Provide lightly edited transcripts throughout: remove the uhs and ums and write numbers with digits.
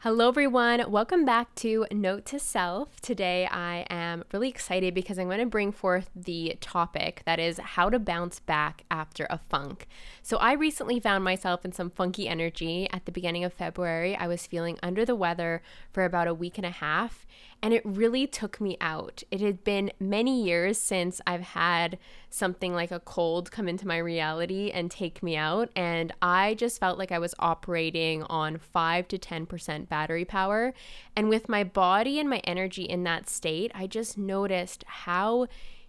Hello, everyone. Welcome back to Note to Self. Today, I am really excited because I'm going to bring forth the topic that is how to bounce back after a funk. So, I recently found myself in some funky energy at the beginning of February. I was feeling under the weather for about a week and a half, and it really took me out. It had been many years since I've had something like a cold come into my reality and take me out, and I just felt like I was operating on 5 to 10% battery power. And with my body and my energy in that state, I just noticed how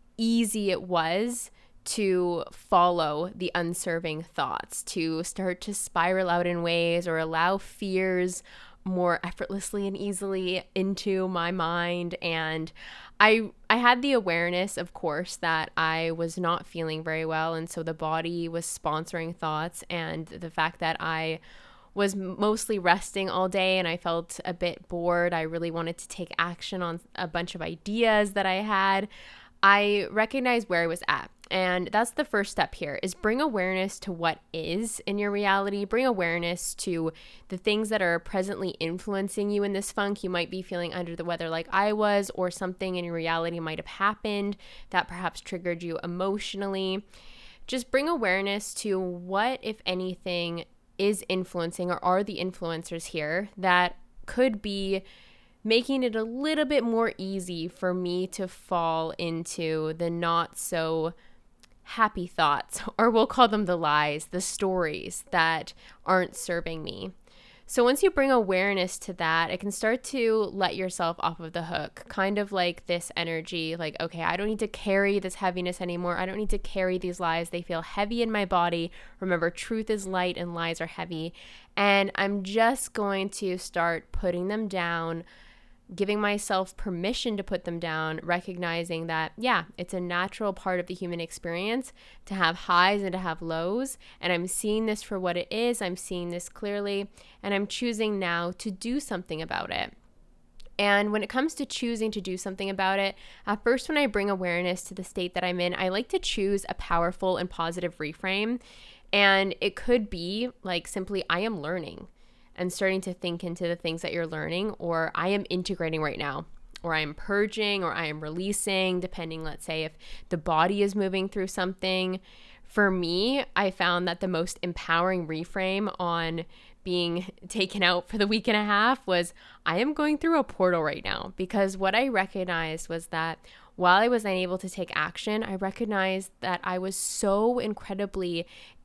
easy it was to follow the unserving thoughts, to start to spiral out in ways or allow fears more effortlessly and easily into my mind. And I had the awareness, of course, that I was not feeling very well, and so the body was sponsoring thoughts, and the fact that I was mostly resting all day and I felt a bit bored. I really wanted to take action on a bunch of ideas that I had. I recognized where I was at. And that's the first step here, is bring awareness to what is in your reality. Bring awareness to the things that are presently influencing you in this funk. You might be feeling under the weather like I was, or something in your reality might have happened that perhaps triggered you emotionally. Just bring awareness to what, if anything, is influencing, or are the influencers here that could be making it a little bit more easy for me to fall into the not so happy thoughts, or we'll call them the lies, the stories that aren't serving me. So once you bring awareness to that, it can start to let yourself off of the hook, kind of like this energy, like, okay, I don't need to carry this heaviness anymore. I don't need to carry these lies. They feel heavy in my body. Remember, truth is light and lies are heavy. And I'm just going to start putting them down, giving myself permission to put them down, recognizing that, yeah, it's a natural part of the human experience to have highs and to have lows. And I'm seeing this for what it is. I'm seeing this clearly, and I'm choosing now to do something about it. And when it comes to choosing to do something about it, at first, when I bring awareness to the state that I'm in, I like to choose a powerful and positive reframe. And it could be like simply, I am learning, and starting to think into the things that you're learning, or I am integrating right now, or I am purging, or I am releasing, depending, let's say, if the body is moving through something. For me, I found that the most empowering reframe on being taken out for the week and a half was, I am going through a portal right now. Because what I recognized was that while I was unable to take action, I recognized that I was so incredibly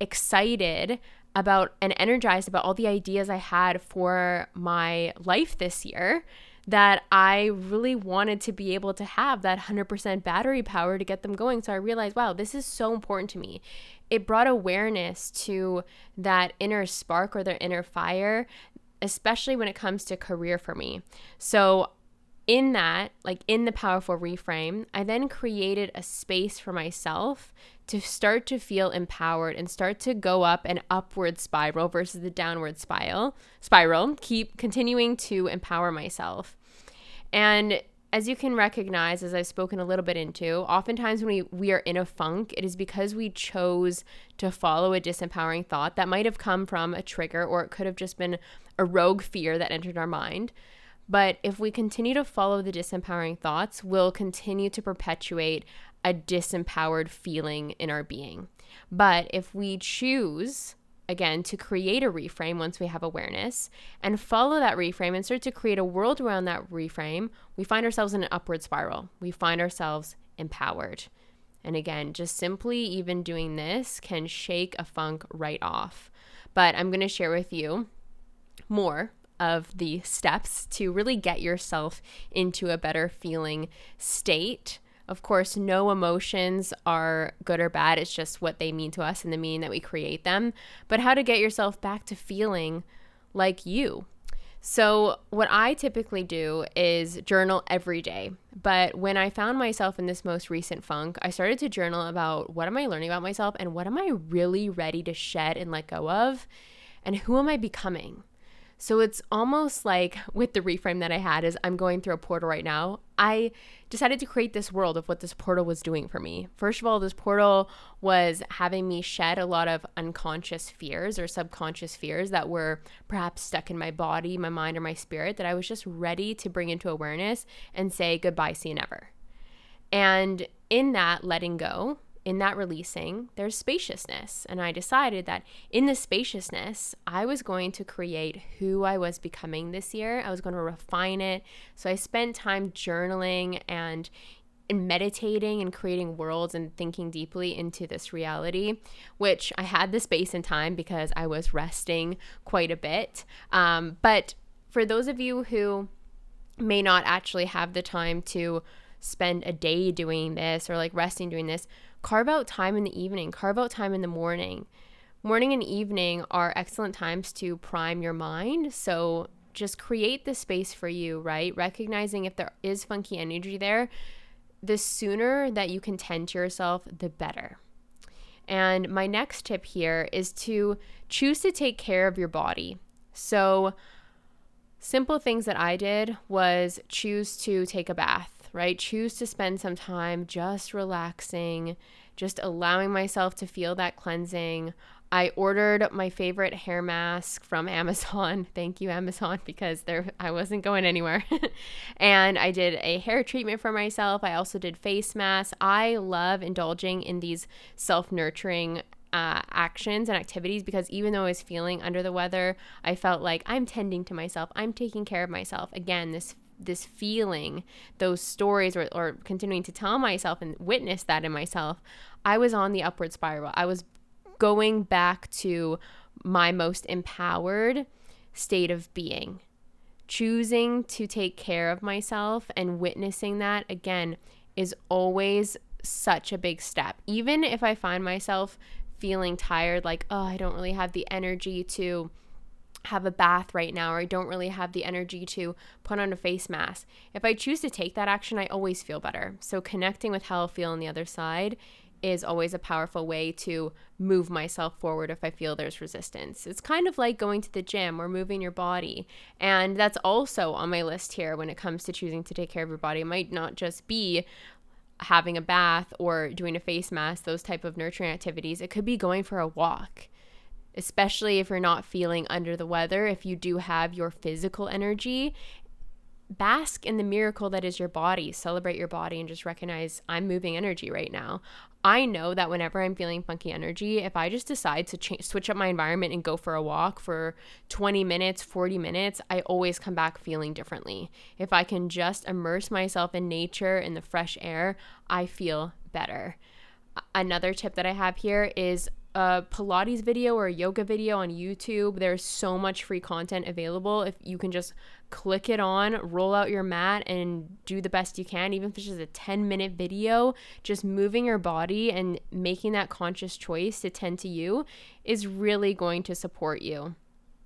excited about and energized about all the ideas I had for my life this year, that I really wanted to be able to have that 100% battery power to get them going. So I realized, wow, this is so important to me. It brought awareness to that inner spark or their inner fire, especially when it comes to career for me. So in that, like in the powerful reframe, I then created a space for myself to start to feel empowered and start to go up an upward spiral versus the downward spiral, keep continuing to empower myself. And as you can recognize, as I've spoken a little bit into, oftentimes when we are in a funk, it is because we chose to follow a disempowering thought that might have come from a trigger, or it could have just been a rogue fear that entered our mind. But if we continue to follow the disempowering thoughts, we'll continue to perpetuate a disempowered feeling in our being. But if we choose, again, to create a reframe once we have awareness and follow that reframe and start to create a world around that reframe, we find ourselves in an upward spiral. We find ourselves empowered. And again, just simply even doing this can shake a funk right off. But I'm going to share with you more of the steps to really get yourself into a better feeling state. Of course, no emotions are good or bad. It's just what they mean to us and the meaning that we create them. But how to get yourself back to feeling like you. So what I typically do is journal every day. But when I found myself in this most recent funk, I started to journal about, what am I learning about myself, and what am I really ready to shed and let go of, and who am I becoming? So it's almost like with the reframe that I had is I'm going through a portal right now. I decided to create this world of what this portal was doing for me. First of all, this portal was having me shed a lot of unconscious fears or subconscious fears that were perhaps stuck in my body, my mind, or my spirit that I was just ready to bring into awareness and say goodbye, see you never. And in that letting go, in that releasing, there's spaciousness. And I decided that in the spaciousness, I was going to create who I was becoming this year. I was going to refine it. So I spent time journaling and meditating and creating worlds and thinking deeply into this reality, which I had the space and time because I was resting quite a bit. But for those of you who may not actually have the time to spend a day doing this or like resting doing this, carve out time in the evening, carve out time in the morning. Morning and evening are excellent times to prime your mind. So just create the space for you, right? Recognizing if there is funky energy there, the sooner that you can tend to yourself, the better. And my next tip here is to choose to take care of your body. So simple things that I did was choose to take a bath, right? Choose to spend some time just relaxing, just allowing myself to feel that cleansing. I ordered my favorite hair mask from Amazon. Thank you, Amazon, because I wasn't going anywhere. And I did a hair treatment for myself. I also did face masks. I love indulging in these self-nurturing actions and activities because even though I was feeling under the weather, I felt like I'm tending to myself. I'm taking care of myself. Again, this feeling, those stories or continuing to tell myself and witness that in myself, I was on the upward spiral. I was going back to my most empowered state of being. Choosing to take care of myself and witnessing that, again, is always such a big step. Even if I find myself feeling tired, like, oh, I don't really have the energy to have a bath right now, or I don't really have the energy to put on a face mask. If I choose to take that action, I always feel better. So connecting with how I'll feel on the other side is always a powerful way to move myself forward if I feel there's resistance. It's kind of like going to the gym or moving your body. And that's also on my list here when it comes to choosing to take care of your body. It might not just be having a bath or doing a face mask, those type of nurturing activities. It could be going for a walk, especially if you're not feeling under the weather. If you do have your physical energy, bask in the miracle that is your body. Celebrate your body and just recognize I'm moving energy right now. I know that whenever I'm feeling funky energy, if I just decide to switch up my environment and go for a walk for 20 minutes, 40 minutes, I always come back feeling differently. If I can just immerse myself in nature, in the fresh air, I feel better. Another tip that I have here is a Pilates video or a yoga video on YouTube. There's so much free content available. If you can just click it on, roll out your mat and do the best you can, even if it's just a 10-minute video, just moving your body and making that conscious choice to tend to you is really going to support you.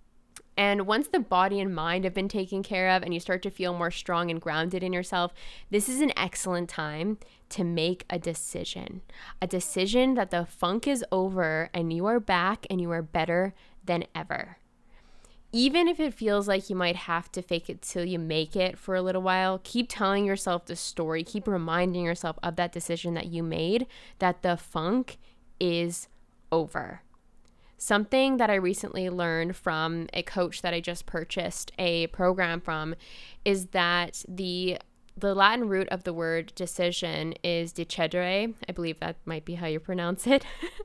And once the body and mind have been taken care of and you start to feel more strong and grounded in yourself, this is an excellent time to make a decision that the funk is over and you are back and you are better than ever. Even if it feels like you might have to fake it till you make it for a little while, keep telling yourself the story, keep reminding yourself of that decision that you made, that the funk is over. Something that I recently learned from a coach that I just purchased a program from is that the Latin root of the word decision is decidere. I believe that might be how you pronounce it.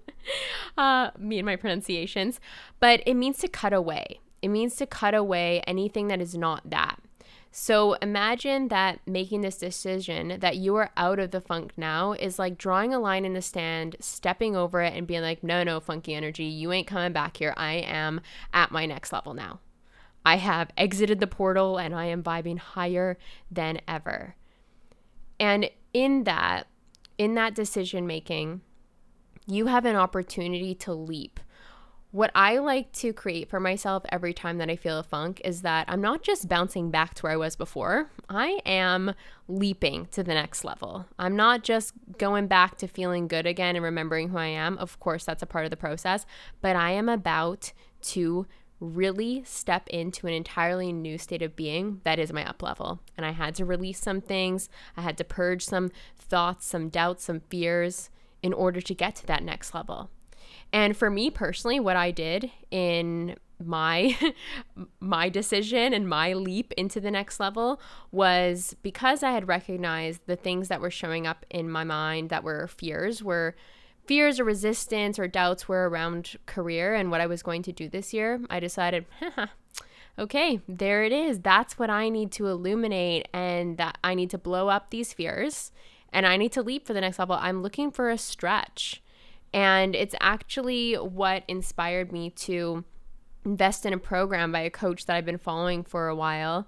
Me and my pronunciations. But it means to cut away. It means to cut away anything that is not that. So imagine that making this decision that you are out of the funk now is like drawing a line in the sand, stepping over it and being like, no, funky energy, you ain't coming back here. I am at my next level now. I have exited the portal and I am vibing higher than ever. And in that decision making, you have an opportunity to leap. What I like to create for myself every time that I feel a funk is that I'm not just bouncing back to where I was before. I am leaping to the next level. I'm not just going back to feeling good again and remembering who I am. Of course, that's a part of the process, but I am about to really step into an entirely new state of being that is my up level. And I had to release some things. I had to purge some thoughts, some doubts, some fears in order to get to that next level. And for me personally, what I did in my my decision and my leap into the next level was, because I had recognized the things that were showing up in my mind that were fears or resistance or doubts were around career and what I was going to do this year. I decided, okay, there it is. That's what I need to illuminate, and that I need to blow up these fears and I need to leap for the next level. I'm looking for a stretch. And it's actually what inspired me to invest in a program by a coach that I've been following for a while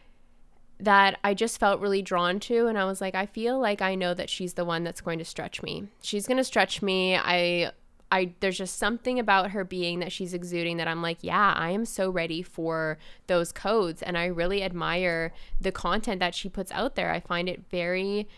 that I just felt really drawn to. And I was like, I feel like I know that she's the one that's going to stretch me. She's going to stretch me. There's just something about her being that she's exuding that I'm like, yeah, I am so ready for those codes. And I really admire the content that she puts out there. I find it very,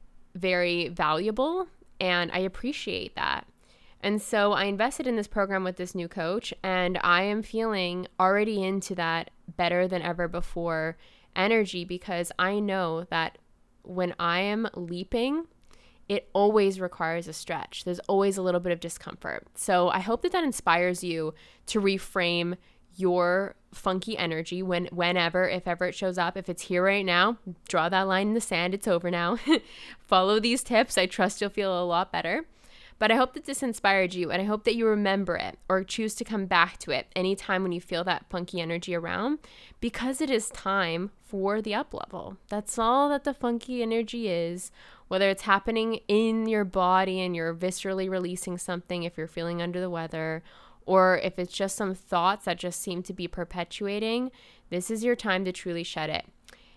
very valuable, and I appreciate that. And so I invested in this program with this new coach, and I am feeling already into that better than ever before energy, because I know that when I am leaping, it always requires a stretch. There's always a little bit of discomfort. So I hope that inspires you to reframe your funky energy whenever, if ever it shows up. If it's here right now, draw that line in the sand. It's over now. Follow these tips. I trust you'll feel a lot better. But I hope that this inspired you, and I hope that you remember it or choose to come back to it anytime when you feel that funky energy around, because it is time for the up level. That's all that the funky energy is, whether it's happening in your body and you're viscerally releasing something if you're feeling under the weather, or if it's just some thoughts that just seem to be perpetuating. This is your time to truly shed it.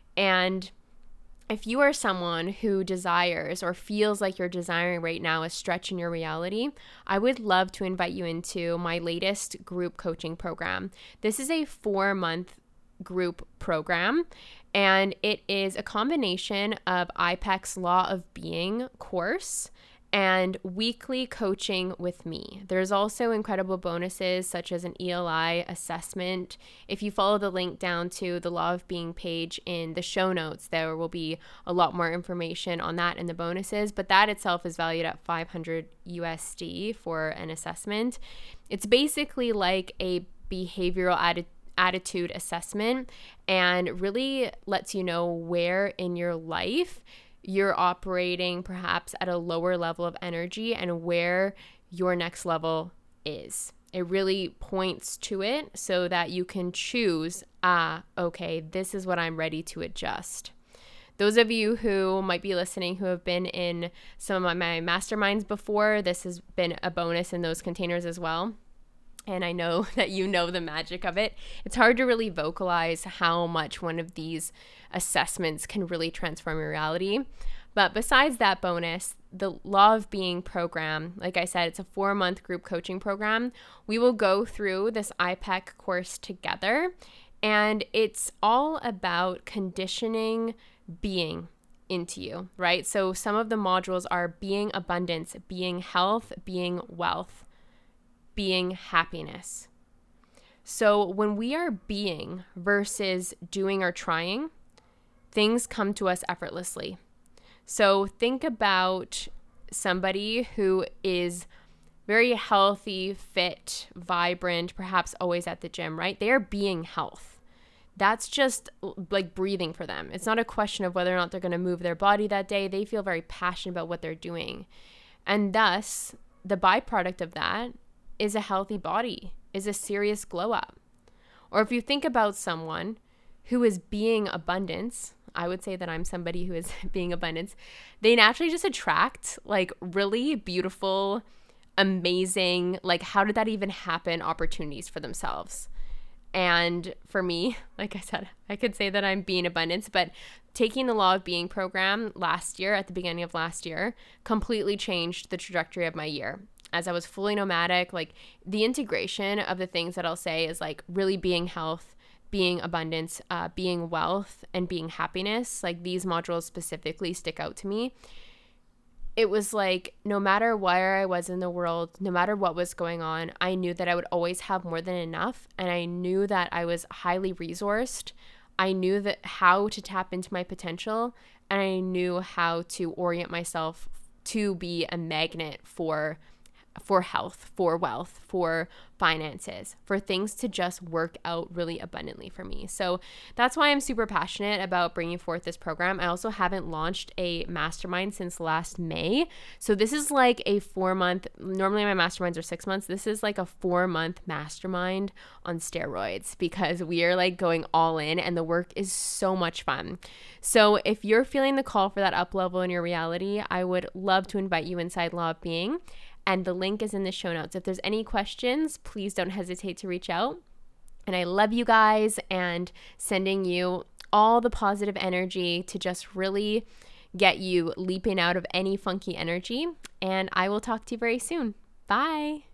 And if you are someone who desires or feels like you're desiring right now a stretch in your reality, I would love to invite you into my latest group coaching program. This is a 4-month group program, and it is a combination of IPEC's Law of Being course and weekly coaching with me. There's also incredible bonuses such as an ELI assessment. If you follow the link down to the Law of Being page in the show notes, there will be a lot more information on that and the bonuses, but that itself is valued at $500 USD for an assessment. It's basically like a behavioral attitude assessment, and really lets you know where in your life you're operating perhaps at a lower level of energy and where your next level is. It really points to it so that you can choose, okay, this is what I'm ready to adjust. Those of you who might be listening who have been in some of my masterminds before, this has been a bonus in those containers as well. And I know that you know the magic of it. It's hard to really vocalize how much one of these assessments can really transform your reality. But besides that bonus, the Law of Being program, like I said, it's a 4-month group coaching program. We will go through this IPEC course together, and it's all about conditioning being into you, right? So some of the modules are being abundance, being health, being wealth, being happiness. So when we are being versus doing or trying, things come to us effortlessly. So think about somebody who is very healthy, fit, vibrant, perhaps always at the gym, right? They are being health. That's just like breathing for them. It's not a question of whether or not they're going to move their body that day. They feel very passionate about what they're doing. And thus, the byproduct of that is a healthy body, is a serious glow up. Or if you think about someone who is being abundance, I would say that I'm somebody who is being abundance, they naturally just attract like really beautiful, amazing, like how did that even happen, opportunities for themselves. And for me, like I said, I could say that I'm being abundance, but taking the Law of Being program last year, at the beginning of last year, completely changed the trajectory of my year. As I was fully nomadic, like the integration of the things that I'll say is like really being health, being abundance, being wealth, and being happiness. Like these modules specifically stick out to me. it was like no matter where I was in the world, no matter what was going on, I knew that I would always have more than enough. And I knew that I was highly resourced. I knew that how to tap into my potential, and I knew how to orient myself to be a magnet for health, for wealth, for finances, for things to just work out really abundantly for me. So that's why I'm super passionate about bringing forth this program. I also haven't launched a mastermind since last May. So this is like a 4-month, normally my masterminds are 6 months. This is like a 4-month mastermind on steroids because we are like going all in and the work is so much fun. So if you're feeling the call for that up level in your reality, I would love to invite you inside Law of Being. And the link is in the show notes. If there's any questions, please don't hesitate to reach out. And I love you guys and sending you all the positive energy to just really get you leaping out of any funky energy. And I will talk to you very soon. Bye.